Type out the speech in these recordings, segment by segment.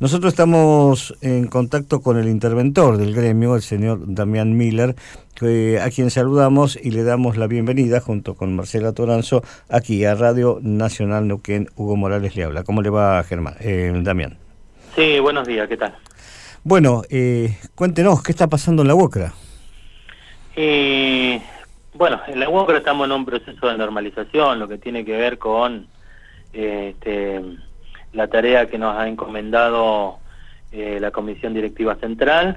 Nosotros estamos en contacto con el interventor del gremio, el señor Damián Miller, a quien saludamos y le damos la bienvenida junto con Marcela Toranzo aquí a Radio Nacional Neuquén. Hugo Morales le habla. ¿Cómo le va, Germán? Damián. Sí, buenos días, ¿qué tal? Bueno, cuéntenos, ¿qué está pasando en la UOCRA? Bueno, en la UOCRA estamos en un proceso de normalización, lo que tiene que ver con la tarea que nos ha encomendado la Comisión Directiva Central,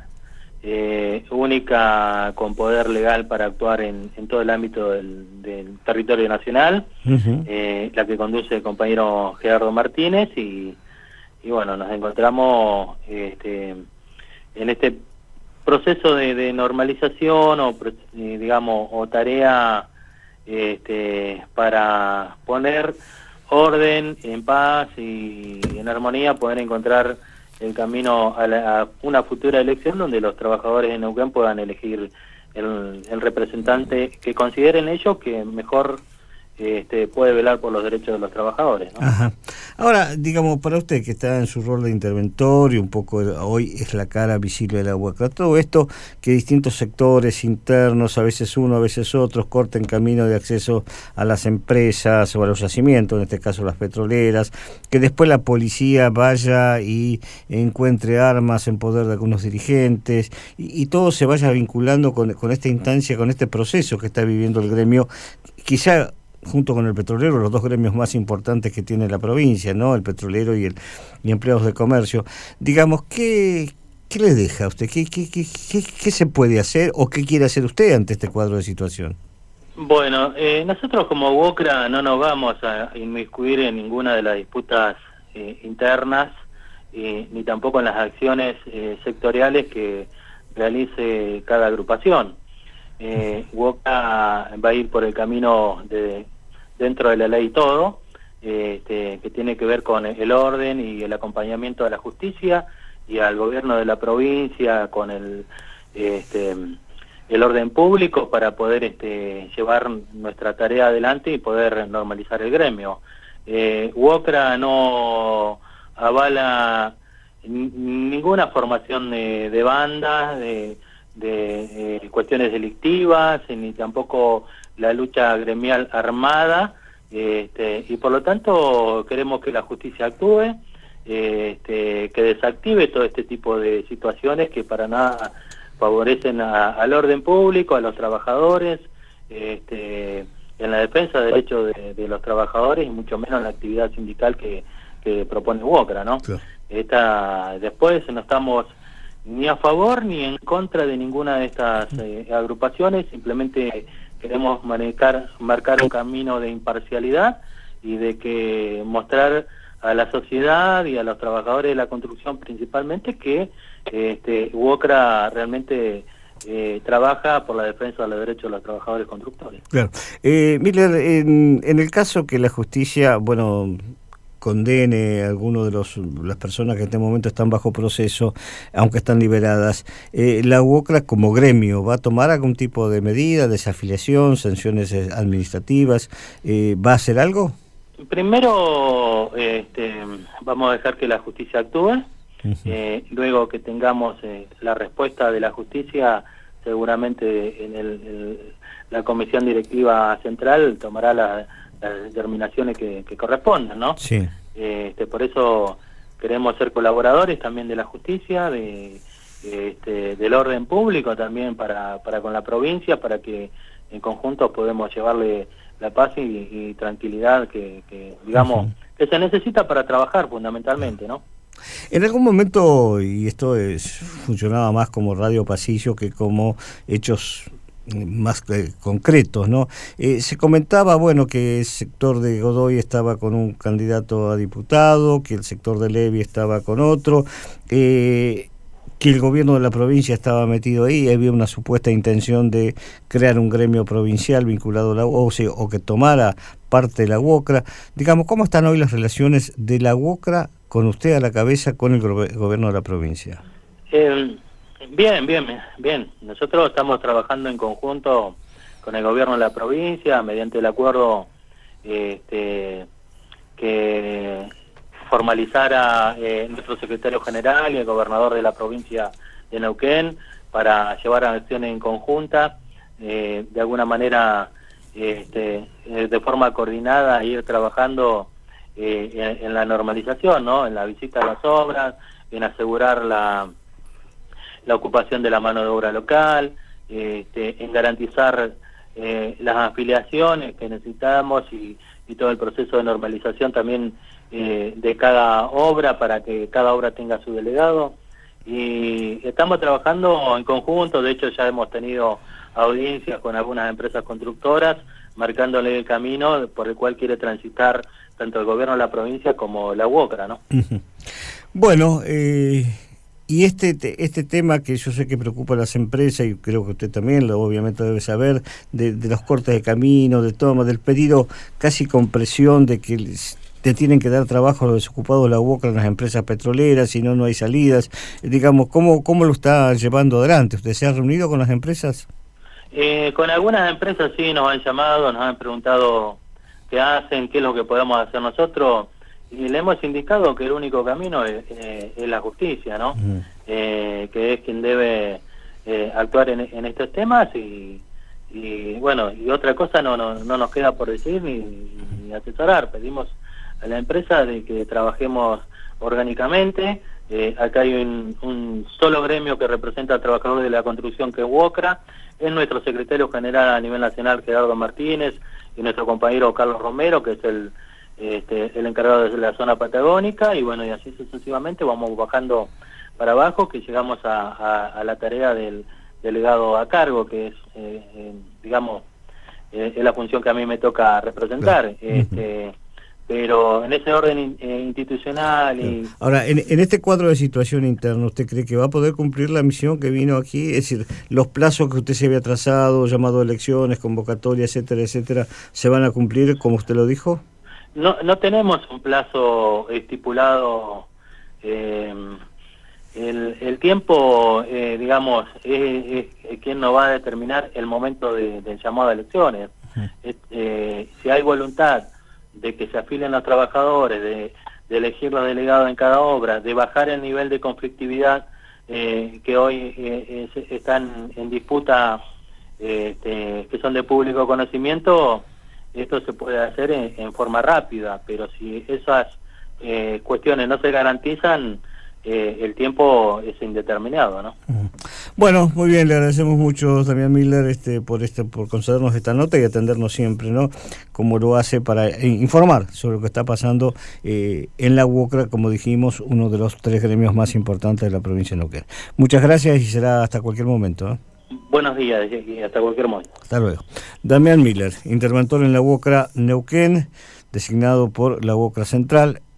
única con poder legal para actuar en todo el ámbito del territorio nacional, la que conduce el compañero Gerardo Martínez, y bueno, nos encontramos en este proceso de normalización o digamos o tarea para poner orden, en paz y en armonía, poder encontrar el camino a una futura elección donde los trabajadores de Neuquén puedan elegir el representante que consideren ellos que mejor puede velar por los derechos de los trabajadores, ¿no? Ajá. Ahora, digamos, para usted que está en su rol de interventor y un poco hoy es la cara visible de la UOCRA, todo esto que distintos sectores internos, a veces uno, a veces otros, corten camino de acceso a las empresas o a los yacimientos, en este caso las petroleras, que después la policía vaya y encuentre armas en poder de algunos dirigentes y todo se vaya vinculando con esta instancia, con este proceso que está viviendo el gremio, quizá junto con el petrolero, los dos gremios más importantes que tiene la provincia, ¿no? El petrolero y empleados de comercio. Digamos, ¿qué le deja a usted? ¿Qué se puede hacer o qué quiere hacer usted ante este cuadro de situación? Bueno, nosotros como UOCRA no nos vamos a inmiscuir en ninguna de las disputas internas, ni tampoco en las acciones sectoriales que realice cada agrupación. UOCRA va a ir por el camino dentro de la ley todo, que tiene que ver con el orden y el acompañamiento a la justicia y al gobierno de la provincia con el orden público para poder llevar nuestra tarea adelante y poder normalizar el gremio. UOCRA no avala ninguna formación de bandas, de cuestiones delictivas, ni tampoco la lucha gremial armada, y por lo tanto queremos que la justicia actúe, que desactive todo este tipo de situaciones que para nada favorecen al orden público, a los trabajadores, en la defensa de derechos de los trabajadores y mucho menos en la actividad sindical que propone UOCRA, ¿no? Claro. Después no estamos ni a favor ni en contra de ninguna de estas agrupaciones, simplemente queremos marcar un camino de imparcialidad y de que mostrar a la sociedad y a los trabajadores de la construcción principalmente que UOCRA realmente trabaja por la defensa de los derechos de los trabajadores constructores. Claro. Miller, en el caso que la justicia, bueno, condene a alguno de las personas que en este momento están bajo proceso, aunque están liberadas, la UOCRA como gremio va a tomar algún tipo de medida, desafiliación, sanciones administrativas, ¿va a hacer algo? Primero vamos a dejar que la justicia actúe, luego que tengamos la respuesta de la justicia, seguramente la Comisión Directiva Central tomará las determinaciones que correspondan, ¿no? Sí. Por eso queremos ser colaboradores también de la justicia, del orden público también para con la provincia, para que en conjunto podemos llevarle la paz y tranquilidad que digamos, que se necesita para trabajar fundamentalmente, ¿no? En algún momento, y esto funcionaba más como radio pasillo que como hechos más concretos, ¿no? Se comentaba, bueno, que el sector de Godoy estaba con un candidato a diputado, que el sector de Levi estaba con otro, que el gobierno de la provincia estaba metido ahí, había una supuesta intención de crear un gremio provincial vinculado a la UOCRA, o que tomara parte de la UOCRA. Digamos, ¿cómo están hoy las relaciones de la UOCRA con usted a la cabeza con el gobierno de la provincia? Bien. Nosotros estamos trabajando en conjunto con el gobierno de la provincia mediante el acuerdo que formalizara nuestro secretario general y el gobernador de la provincia de Neuquén para llevar acciones en conjunta, de alguna manera de forma coordinada, ir trabajando en la normalización, ¿no? En la visita a las obras, en asegurar la ocupación de la mano de obra local, en garantizar las afiliaciones que necesitamos y todo el proceso de normalización también de cada obra para que cada obra tenga su delegado. Y estamos trabajando en conjunto, de hecho ya hemos tenido audiencias con algunas empresas constructoras, marcándole el camino por el cual quiere transitar tanto el gobierno de la provincia como la UOCRA, ¿no? Bueno, y este tema que yo sé que preocupa a las empresas, y creo que usted también obviamente debe saber, de los cortes de camino, de toma, del pedido casi con presión de que te tienen que dar trabajo a los desocupados de la UOCRA en las empresas petroleras, si no, no hay salidas. Digamos, ¿cómo lo está llevando adelante? ¿Usted se ha reunido con las empresas? Con algunas empresas sí nos han llamado, nos han preguntado qué hacen, qué es lo que podemos hacer nosotros, y le hemos indicado que el único camino es la justicia, ¿no? Que es quien debe actuar en estos temas y bueno, y otra cosa no nos queda por decir ni asesorar. Pedimos a la empresa de que trabajemos orgánicamente. Acá hay un solo gremio que representa al trabajador de la construcción, que es UOCRA, es nuestro secretario general a nivel nacional, Gerardo Martínez, y nuestro compañero Carlos Romero, que es el encargado de la zona patagónica, y bueno, y así sucesivamente vamos bajando para abajo, que llegamos a la tarea del delegado a cargo, que es, digamos, es la función que a mí me toca representar. Claro. Pero en ese orden institucional y... Ahora, en este cuadro de situación interna, ¿usted cree que va a poder cumplir la misión que vino aquí? Es decir, los plazos que usted se había trazado, llamado a elecciones, convocatoria, etcétera, etcétera, ¿se van a cumplir como usted lo dijo? No tenemos un plazo estipulado. El tiempo, digamos, es quien nos va a determinar el momento del llamado a elecciones. Si hay voluntad de que se afilen los trabajadores, de elegir los delegados en cada obra, de bajar el nivel de conflictividad que hoy están en disputa, que son de público conocimiento, esto se puede hacer en forma rápida, pero si esas cuestiones no se garantizan, el tiempo es indeterminado, ¿no? Bueno, muy bien, le agradecemos mucho, Damián Miller, por concedernos esta nota y atendernos siempre, ¿no? Como lo hace para informar sobre lo que está pasando en la UOCRA, como dijimos, uno de los 3 gremios más importantes de la provincia de Neuquén. Muchas gracias y será hasta cualquier momento, ¿eh? Buenos días y hasta cualquier momento. Hasta luego. Damián Miller, interventor en la UOCRA Neuquén, designado por la UOCRA Central.